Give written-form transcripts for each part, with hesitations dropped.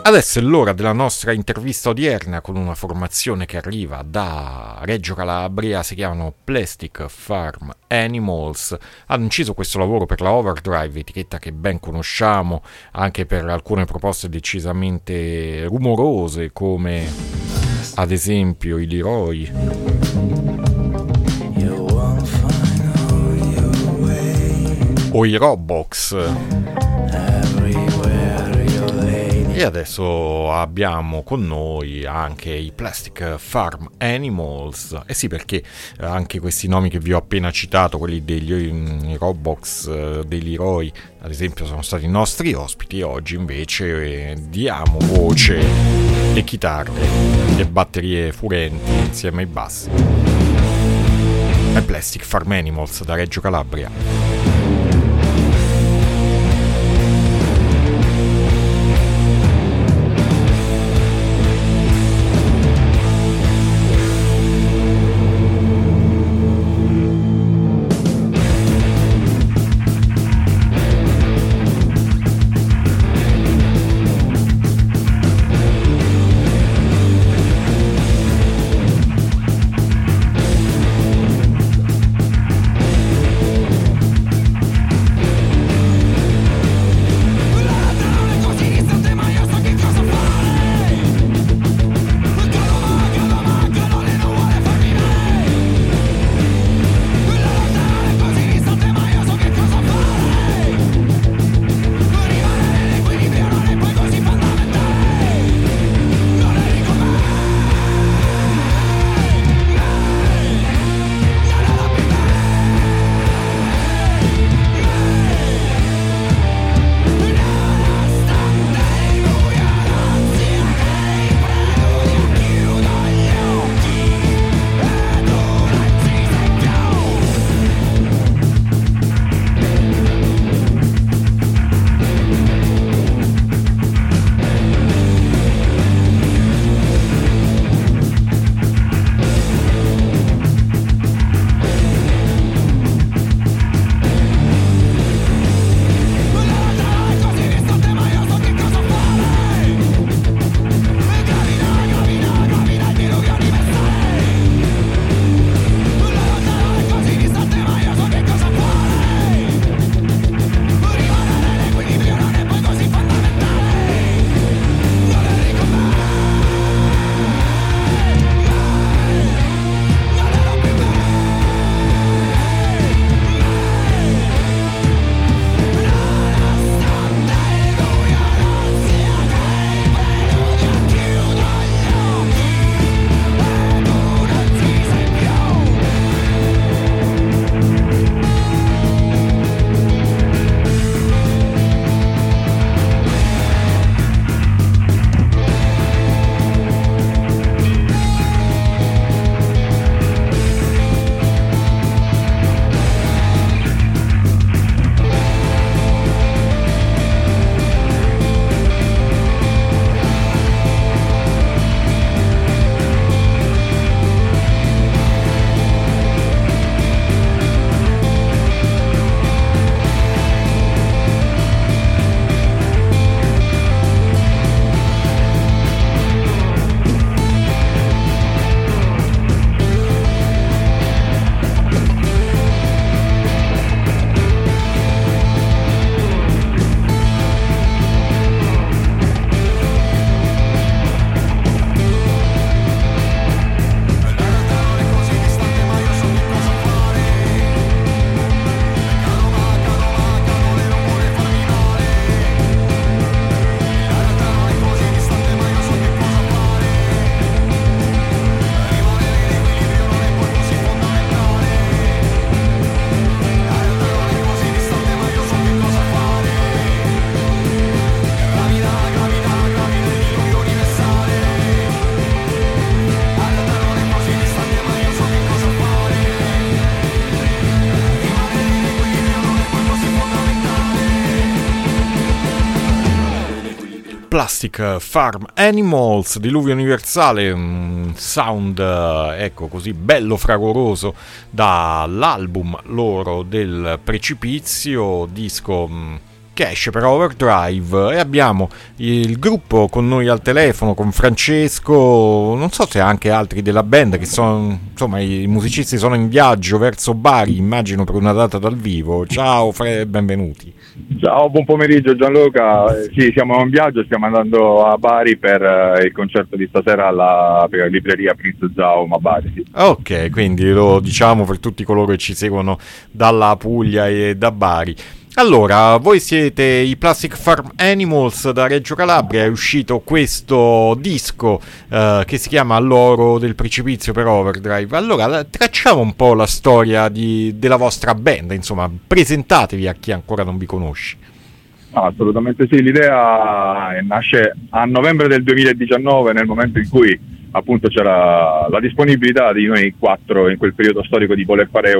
Adesso è l'ora della nostra intervista odierna con una formazione che arriva da Reggio Calabria, si chiamano Plastic Farm Animals. Hanno inciso questo lavoro per la Overdrive, etichetta che ben conosciamo anche per alcune proposte decisamente rumorose come ad esempio i Leroy o i Robox. E adesso abbiamo con noi anche i Plastic Farm Animals. Eh sì, perché anche questi nomi che vi ho appena citato, quelli degli Robox, dei Leroy, ad esempio, sono stati i nostri ospiti. Oggi invece diamo voce e chitarre e batterie furenti insieme ai bassi ai Plastic Farm Animals da Reggio Calabria. Plastic Farm Animals, Diluvio Universale, un sound ecco così bello fragoroso dall'album loro del Precipizio, disco Cash per Overdrive, e abbiamo il gruppo con noi al telefono, con Francesco, non so se anche altri della band, che sono, insomma, i musicisti sono in viaggio verso Bari, immagino per una data dal vivo. Ciao benvenuti. Ciao, buon pomeriggio Gianluca. Sì, siamo in viaggio, stiamo andando a Bari per il concerto di stasera alla libreria Prince Zaum a Bari. Sì. Ok, quindi lo diciamo per tutti coloro che ci seguono dalla Puglia e da Bari. Allora, voi siete i Plastic Farm Animals da Reggio Calabria, è uscito questo disco che si chiama L'oro del precipizio per Overdrive. Allora, tracciamo un po' la storia della vostra band, insomma, presentatevi a chi ancora non vi conosce. Assolutamente sì, l'idea nasce a novembre del 2019, nel momento in cui appunto c'era la disponibilità di noi 4 in quel periodo storico di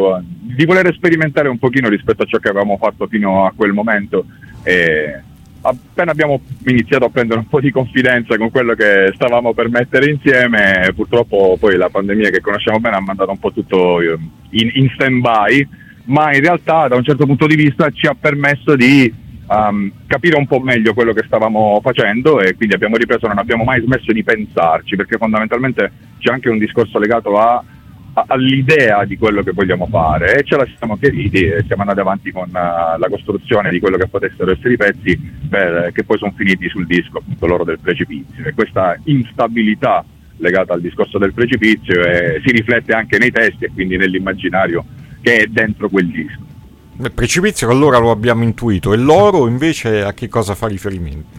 voler sperimentare un pochino rispetto a ciò che avevamo fatto fino a quel momento, e appena abbiamo iniziato a prendere un po' di confidenza con quello che stavamo per mettere insieme, purtroppo poi la pandemia, che conosciamo bene, ha mandato un po' tutto in stand-by, ma in realtà da un certo punto di vista ci ha permesso di capire un po' meglio quello che stavamo facendo, e quindi abbiamo ripreso, non abbiamo mai smesso di pensarci, perché fondamentalmente c'è anche un discorso legato all'idea di quello che vogliamo fare, e ce la siamo chiariti e siamo andati avanti con la costruzione di quello che potessero essere i pezzi che poi sono finiti sul disco, appunto L'oro del precipizio. E questa instabilità legata al discorso del precipizio si riflette anche nei testi e quindi nell'immaginario che è dentro quel disco. Il precipizio allora lo abbiamo intuito, e l'oro invece a che cosa fa riferimento?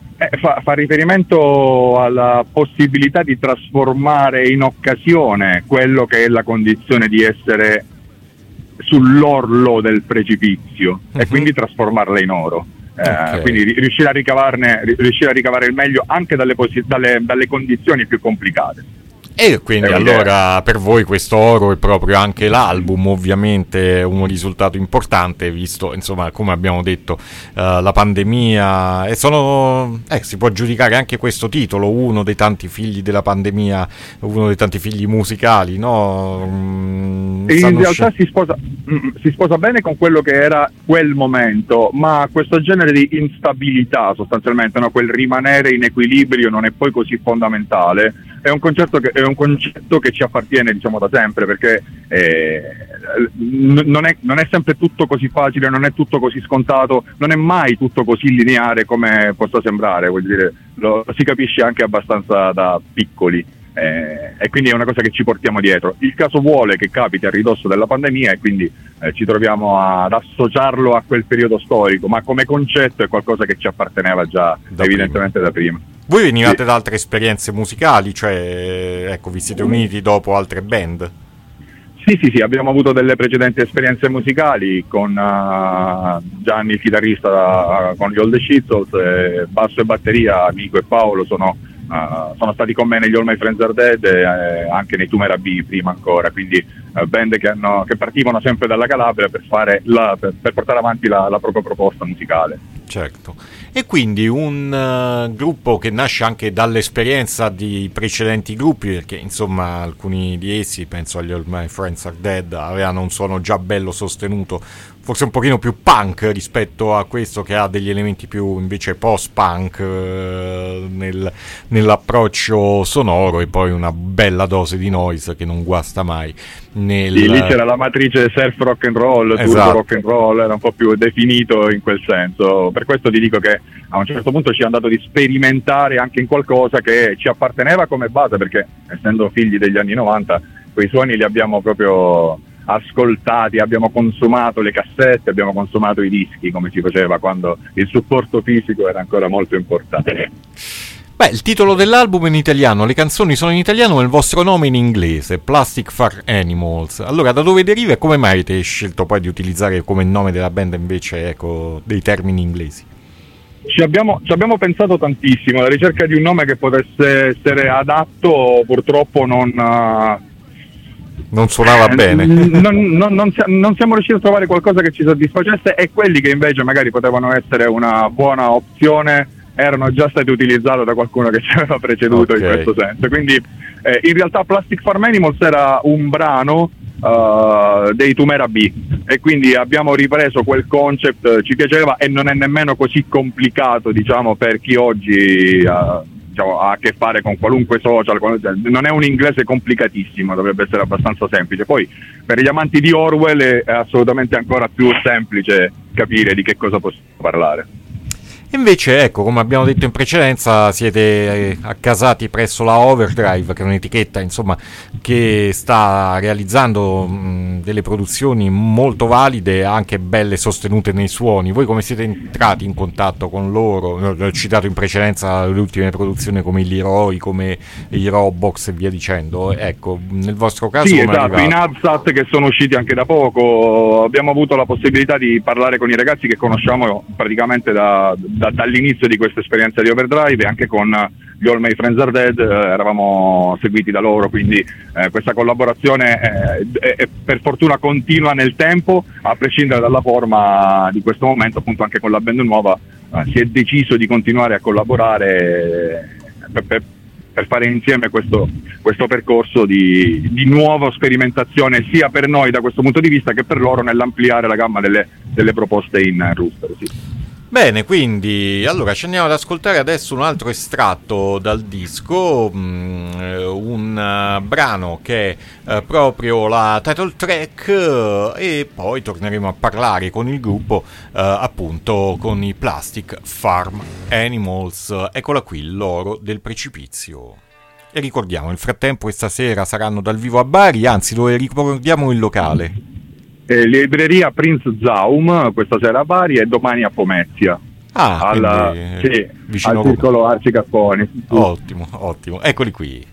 Fa riferimento alla possibilità di trasformare in occasione quello che è la condizione di essere sull'orlo del precipizio, e quindi trasformarla in oro. Okay. Quindi riuscire a ricavare il meglio anche dalle condizioni più complicate. E quindi allora per voi questo oro è proprio anche l'album, ovviamente un risultato importante, visto, insomma, come abbiamo detto, la pandemia, e si può giudicare anche questo titolo uno dei tanti figli della pandemia, uno dei tanti figli musicali, no? In realtà si sposa bene con quello che era quel momento, ma questo genere di instabilità sostanzialmente, no? Quel rimanere in equilibrio non è poi così fondamentale. È un concetto che ci appartiene, diciamo, da sempre, perché non è sempre tutto così facile, non è tutto così scontato, non è mai tutto così lineare come possa sembrare, vuol dire, lo si capisce anche abbastanza da piccoli, e quindi è una cosa che ci portiamo dietro. Il caso vuole che capiti a ridosso della pandemia, e quindi ci troviamo ad associarlo a quel periodo storico, ma come concetto è qualcosa che ci apparteneva già evidentemente da prima. Voi venivate da altre esperienze musicali, cioè, ecco, vi siete uniti dopo altre band? Sì, abbiamo avuto delle precedenti esperienze musicali con Gianni il chitarrista con gli Old Schizols, basso e batteria, Nico e Paolo sono stati con me negli All My Friends Are Dead, e anche nei Tumera B prima ancora, quindi band che partivano sempre dalla Calabria per portare avanti la propria proposta musicale. Certo. E quindi un gruppo che nasce anche dall'esperienza di precedenti gruppi, perché insomma alcuni di essi, penso agli All My Friends Are Dead, avevano un suono già bello sostenuto, forse un pochino più punk rispetto a questo, che ha degli elementi più invece post-punk nell'approccio sonoro, e poi una bella dose di noise che non guasta mai. Sì, lì c'era la matrice surf rock and roll, esatto. Turbo rock and roll, era un po' più definito in quel senso. Per questo ti dico che a un certo punto ci è andato di sperimentare anche in qualcosa che ci apparteneva come base, perché essendo figli degli anni 90 quei suoni li abbiamo proprio ascoltati, abbiamo consumato le cassette, abbiamo consumato i dischi, come si faceva quando il supporto fisico era ancora molto importante. Beh, il titolo dell'album è in italiano, le canzoni sono in italiano, ma il vostro nome è in inglese, Plastic Farm Animals. Allora, da dove deriva e come mai avete scelto poi di utilizzare come nome della band invece, ecco, dei termini inglesi? Ci abbiamo pensato tantissimo, la ricerca di un nome che potesse essere adatto purtroppo non suonava bene. Non siamo riusciti a trovare qualcosa che ci soddisfacesse, e quelli che invece magari potevano essere una buona opzione erano già stati utilizzati da qualcuno che ci aveva preceduto, okay, in questo senso. Quindi in realtà Plastic Farm Animals era un brano dei Tumera B, e quindi abbiamo ripreso quel concept. Ci piaceva e non è nemmeno così complicato, diciamo, per chi oggi diciamo, ha a che fare con qualunque social. Non è un inglese complicatissimo, dovrebbe essere abbastanza semplice. Poi per gli amanti di Orwell è assolutamente ancora più semplice capire di che cosa possiamo parlare. Invece, ecco, come abbiamo detto in precedenza, siete accasati presso la Overdrive, che è un'etichetta, insomma, che sta realizzando delle produzioni molto valide e anche belle sostenute nei suoni. Voi come siete entrati in contatto con loro? Ho citato in precedenza le ultime produzioni come i Leroy, come i Robox e via dicendo. Ecco, nel vostro caso sì, come esatto, i Nadsat che sono usciti anche da poco. Abbiamo avuto la possibilità di parlare con i ragazzi che conosciamo praticamente dall'inizio di questa esperienza di Overdrive, e anche con gli All My Friends Are Dead eravamo seguiti da loro, quindi questa collaborazione è per fortuna continua nel tempo, a prescindere dalla forma di questo momento. Appunto anche con la band nuova si è deciso di continuare a collaborare per fare insieme questo percorso di nuova sperimentazione, sia per noi da questo punto di vista che per loro nell'ampliare la gamma delle proposte in Rooster. Sì. Bene, quindi allora ci andiamo ad ascoltare adesso un altro estratto dal disco, un brano che è proprio la title track, e poi torneremo a parlare con il gruppo, appunto con i Plastic Farm Animals. Eccola qui, l'oro del precipizio. E ricordiamo, nel frattempo questa sera saranno dal vivo a Bari, anzi dove ricordiamo il locale. Libreria Prince Zaum questa sera a Bari e domani a Pomezia, vicino al circolo Arci Capponi. Ottimo, ottimo, eccoli qui.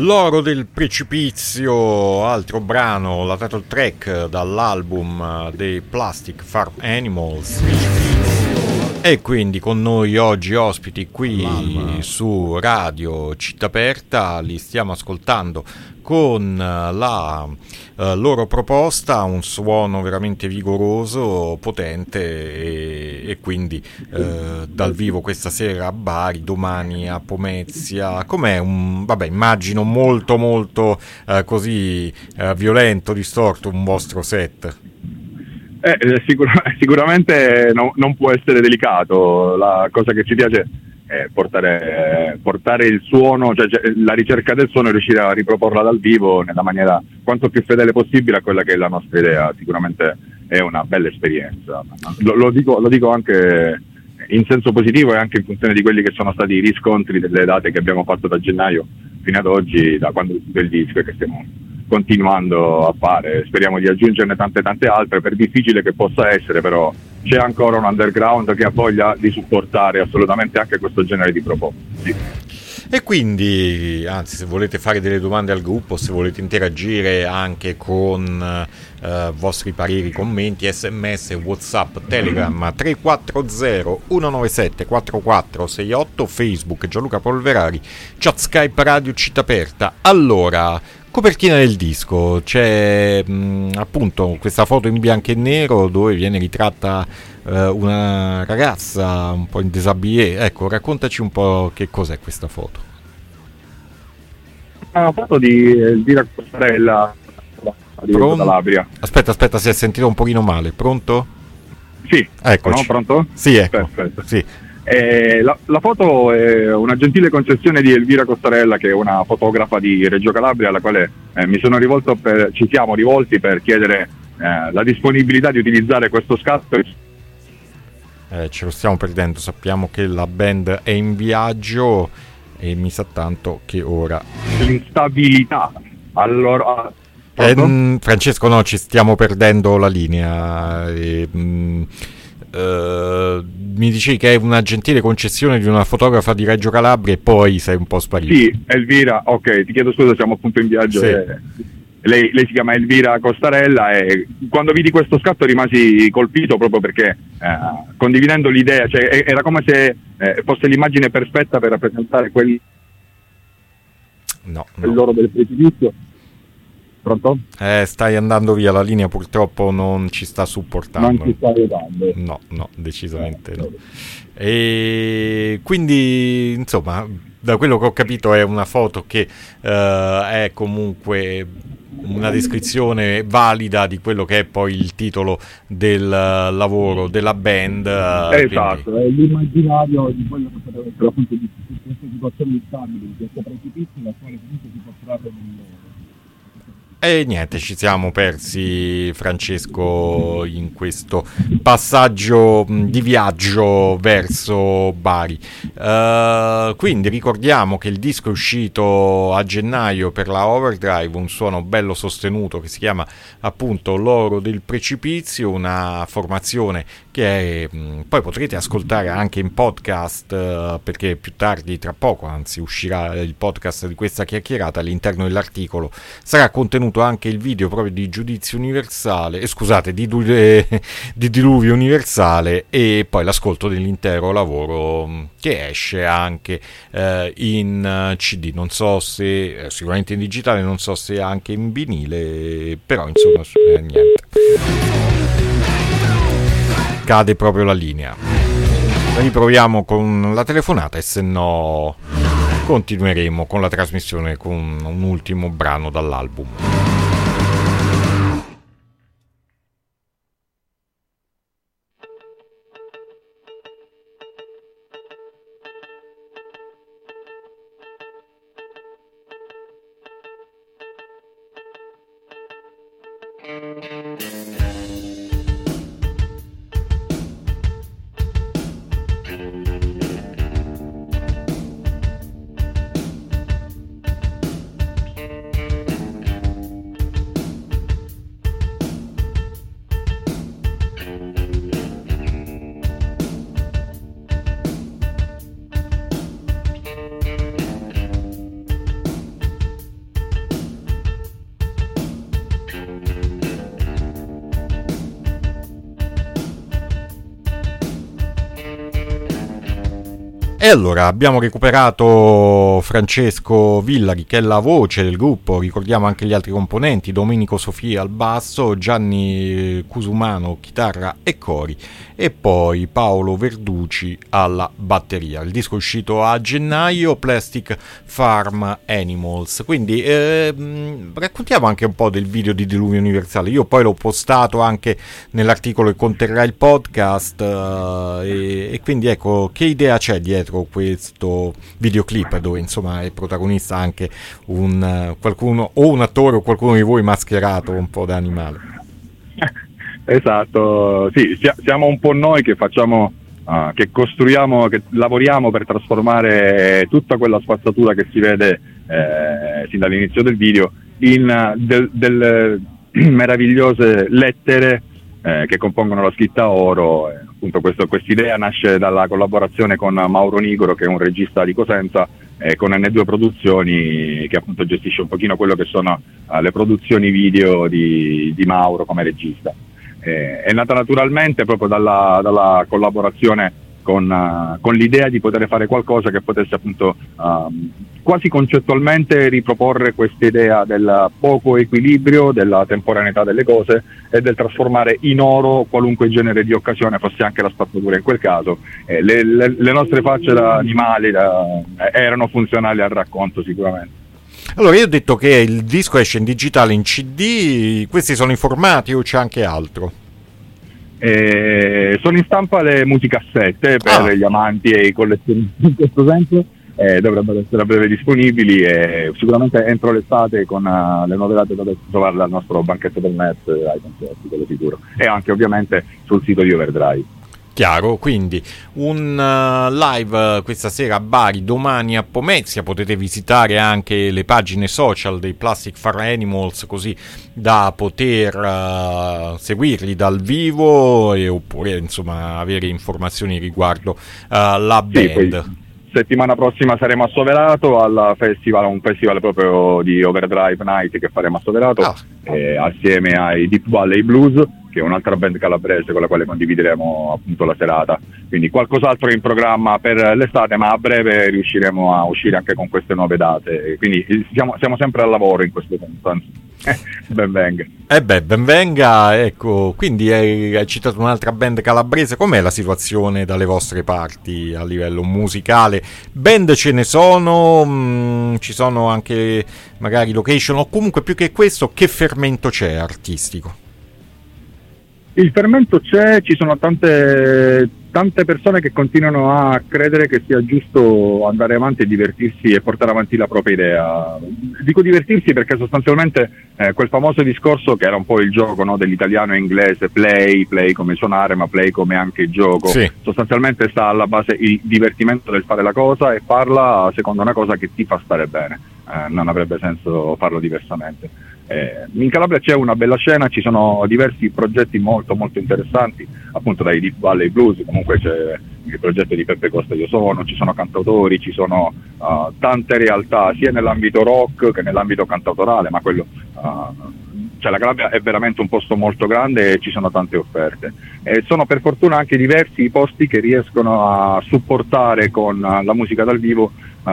L'oro del precipizio, altro brano, la title track dall'album dei Plastic Farm Animals. E quindi con noi oggi ospiti qui su Radio Città Aperta, li stiamo ascoltando con la loro proposta, un suono veramente vigoroso, potente e quindi dal vivo questa sera a Bari, domani a Pomezia. Com'è? Vabbè, immagino molto così violento, distorto un vostro set. Sicuramente non può essere delicato. La cosa che ci piace è portare il suono, cioè la ricerca del suono e riuscire a riproporla dal vivo nella maniera quanto più fedele possibile a quella che è la nostra idea. Sicuramente è una bella esperienza. Lo dico anche in senso positivo e anche in funzione di quelli che sono stati i riscontri delle date che abbiamo fatto da gennaio fino ad oggi, da quando è uscito il disco, e che stiamo continuando a fare. Speriamo di aggiungerne tante altre, per difficile che possa essere, però c'è ancora un underground che ha voglia di supportare assolutamente anche questo genere di proposte. Sì. E quindi, anzi, se volete fare delle domande al gruppo, se volete interagire anche con vostri pareri, commenti, sms, whatsapp, telegram 340 197 4468, Facebook Gianluca Polverari, chat Skype Radio Città Aperta. Allora, copertina del disco, c'è appunto questa foto in bianco e nero dove viene ritratta una ragazza un po' in déshabillé. Ecco, raccontaci un po' che cos'è questa foto. Una foto di Elvira Costarella di Calabria. Aspetta, si è sentito un pochino male. Pronto? Sì. Eccoci. No, pronto? Sì, ecco. Perfetto. Sì. La foto è una gentile concessione di Elvira Costarella, che è una fotografa di Reggio Calabria, alla quale ci siamo rivolti per chiedere la disponibilità di utilizzare questo scatto. Ce lo stiamo perdendo, sappiamo che la band è in viaggio e mi sa tanto che ora l'instabilità. Allora, Francesco, no, ci stiamo perdendo la linea. Mi dicevi che è una gentile concessione di una fotografa di Reggio Calabria e poi sei un po' sparito. Sì, Elvira, ok, ti chiedo scusa, siamo appunto in viaggio. Sì. Lei si chiama Elvira Costarella e quando vidi questo scatto rimasi colpito proprio perché condividendo l'idea, cioè era come se fosse l'immagine perfetta per rappresentare l'oro del precipizio. Pronto? Stai andando via, la linea purtroppo non ci sta supportando. Non ci sta aiutando. No, decisamente no. E quindi, insomma, da quello che ho capito è una foto che è comunque una descrizione valida di quello che è poi il titolo del lavoro della band. Esatto, quindi è l'immaginario di quello che potrebbe essere appunto di queste situazioni instabili, di questo precipizio, la quale comunque si può trovare nell'oro. E niente, ci siamo persi, Francesco, in questo passaggio di viaggio verso Bari. Quindi ricordiamo che il disco è uscito a gennaio per la Overdrive, un suono bello sostenuto che si chiama appunto L'oro del precipizio, una formazione che poi potrete ascoltare anche in podcast, perché più tardi, tra poco, anzi uscirà il podcast di questa chiacchierata. All'interno dell'articolo sarà contenuto anche il video proprio di Giudizio Universale, di Diluvio Universale, e poi l'ascolto dell'intero lavoro che esce anche in CD, non so se sicuramente in digitale, non so se anche in vinile, però insomma niente, cade proprio la linea. Riproviamo con la telefonata e se no continueremo con la trasmissione con un ultimo brano dall'album. E allora abbiamo recuperato Francesco Villari, che è la voce del gruppo, ricordiamo anche gli altri componenti: Domenico Sofia al basso, Gianni Cusumano chitarra e cori, e poi Paolo Verduci alla batteria. Il disco è uscito a gennaio, Plastic Farm Animals. Quindi raccontiamo anche un po' del video di Diluvio Universale. Io poi l'ho postato anche nell'articolo che conterrà il podcast, e quindi ecco, che idea c'è dietro questo videoclip, dove insomma è protagonista anche qualcuno, o un attore o qualcuno di voi mascherato un po' da animale. Esatto, sì, siamo un po' noi che facciamo, che costruiamo, che lavoriamo per trasformare tutta quella spazzatura che si vede sin dall'inizio del video in delle meravigliose lettere che compongono la scritta oro. Appunto questa idea nasce dalla collaborazione con Mauro Nigro, che è un regista di Cosenza, con N2 Produzioni, che appunto gestisce un pochino quello che sono le produzioni video di Mauro come regista. È nata naturalmente proprio dalla collaborazione con l'idea di poter fare qualcosa che potesse appunto quasi concettualmente riproporre questa idea del poco equilibrio, della temporaneità delle cose e del trasformare in oro qualunque genere di occasione, fosse anche la spazzatura in quel caso. Le nostre facce da animali erano funzionali al racconto sicuramente. Allora, io ho detto che il disco esce in digitale, in CD, questi sono i formati o c'è anche altro? Sono in stampa le musicassette per gli amanti e i collezionisti in questo senso, dovrebbero essere a breve disponibili, e sicuramente entro l'estate con le nuove date dovete trovarle al nostro banchetto del Met ai concerti, quello sicuro, e anche ovviamente sul sito di Overdrive. Chiaro, quindi un live questa sera a Bari, domani a Pomezia. Potete visitare anche le pagine social dei Plastic Farm Animals, così da poter seguirli dal vivo, oppure insomma avere informazioni riguardo la band. Sì, settimana prossima saremo a Soverato un festival proprio di Overdrive Night che faremo a Soverato, assieme ai Deep Valley Blues, che è un'altra band calabrese con la quale condivideremo appunto la serata. Quindi qualcos'altro in programma per l'estate, ma a breve riusciremo a uscire anche con queste nuove date. Quindi siamo sempre al lavoro in questo senso. Ben venga. Ben venga, ecco. Quindi hai citato un'altra band calabrese. Com'è la situazione dalle vostre parti a livello musicale? Band ce ne sono, ci sono anche magari location, o comunque più che questo, che fermento c'è artistico? Il fermento c'è, ci sono tante persone che continuano a credere che sia giusto andare avanti e divertirsi e portare avanti la propria idea. Dico divertirsi perché sostanzialmente quel famoso discorso, che era un po' il gioco, no, dell'italiano e inglese, play come suonare, ma play come anche gioco, sì. Sostanzialmente sta alla base il divertimento del fare la cosa e farla secondo una cosa che ti fa stare bene. Non avrebbe senso farlo diversamente. In Calabria c'è una bella scena, ci sono diversi progetti molto molto interessanti, appunto dai Deep Valley Blues, comunque c'è il progetto di Peppe Costa Io Sono, ci sono cantautori, ci sono tante realtà sia nell'ambito rock che nell'ambito cantautorale, ma quello cioè la Calabria è veramente un posto molto grande e ci sono tante offerte, e sono per fortuna anche diversi i posti che riescono a supportare con la musica dal vivo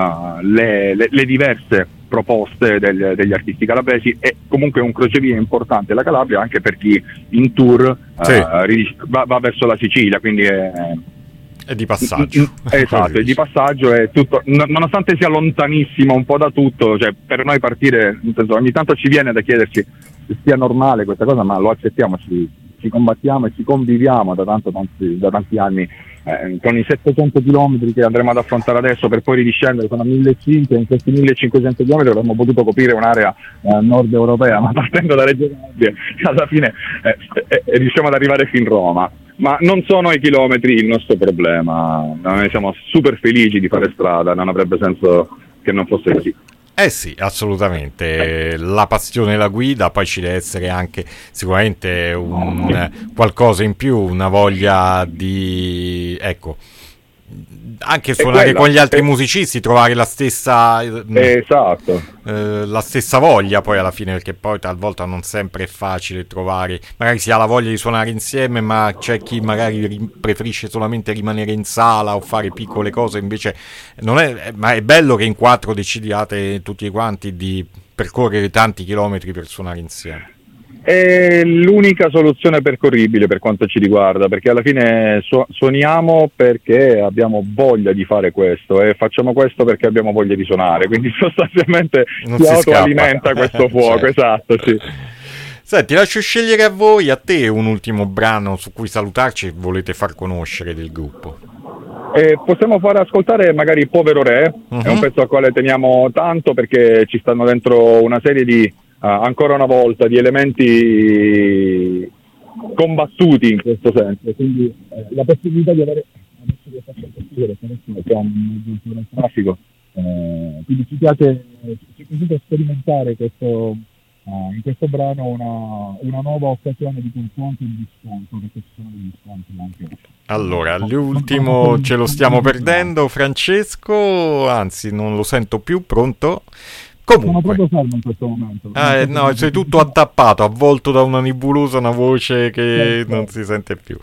le diverse proposte degli artisti calabresi. E comunque un crocevia importante la Calabria anche per chi in tour va verso la Sicilia, quindi è di passaggio. Esatto, è di passaggio, è tutto, nonostante sia lontanissimo un po' da tutto, cioè per noi partire, nel senso, ogni tanto ci viene da chiederci se sia normale questa cosa, ma lo accettiamo, ci combattiamo e ci conviviamo da tanti anni con i 700 km che andremo ad affrontare adesso, per poi ridiscendere sono 1500, in questi 1500 km avremmo potuto coprire un'area nord europea, ma partendo da Reggio Calabria alla fine riusciamo ad arrivare fin Roma. Ma non sono i chilometri il nostro problema, noi siamo super felici di fare strada, non avrebbe senso che non fosse così. Sì, assolutamente, la passione e la guida, poi ci deve essere anche sicuramente qualcosa in più, una voglia di, anche suonare con gli altri musicisti, trovare la stessa esatto, la stessa voglia poi alla fine, perché poi talvolta non sempre è facile trovare, magari si ha la voglia di suonare insieme, ma c'è chi magari preferisce solamente rimanere in sala o fare piccole cose, invece non è, ma è bello che in 4 decidiate tutti quanti di percorrere tanti chilometri per suonare insieme. è l'unica soluzione percorribile per quanto ci riguarda, perché alla fine suoniamo perché abbiamo voglia di fare questo e facciamo questo perché abbiamo voglia di suonare, quindi sostanzialmente si autoalimenta questo fuoco, esatto, sì. Senti, lascio scegliere a te un ultimo brano su cui salutarci e volete far conoscere del gruppo. Possiamo fare ascoltare magari Povero Re, è un pezzo al quale teniamo tanto perché ci stanno dentro una serie di, ancora una volta, di elementi combattuti in questo senso, quindi la possibilità di avere il traffico, quindi ci piace sperimentare questo. In questo brano una nuova occasione di confronto e di scontro, perché ci sono degli scontri anche. Allora, l'ultimo ce lo stiamo perdendo, Francesco, anzi non lo sento più, pronto? Comunque. Sono proprio fermo in questo momento. No, sei tutto attappato, avvolto da una nebulosa, una voce che non si sente più.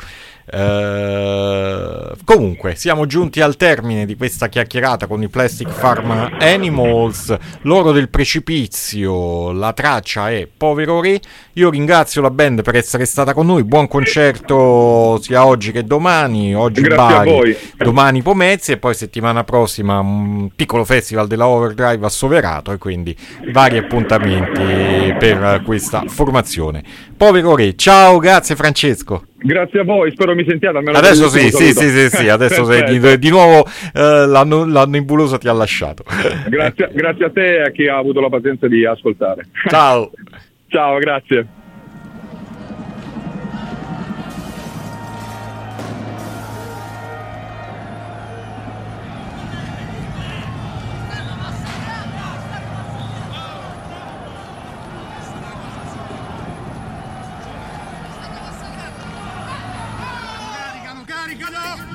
Comunque siamo giunti al termine di questa chiacchierata con i Plastic Farm Animals, loro del precipizio, la traccia è Povero Re. Io ringrazio la band per essere stata con noi, buon concerto sia oggi che domani, oggi grazie Bari, a voi. domani Pomezia e poi settimana prossima un piccolo festival della Overdrive a Soverato e quindi vari appuntamenti per questa formazione. Povero Re, ciao, grazie Francesco. Grazie a voi, spero mi sentiate almeno. Adesso sì, adesso sei di nuovo la nebulosa ti ha lasciato. Grazie a te e a chi ha avuto la pazienza di ascoltare. Ciao. Ciao, grazie. Caricalo!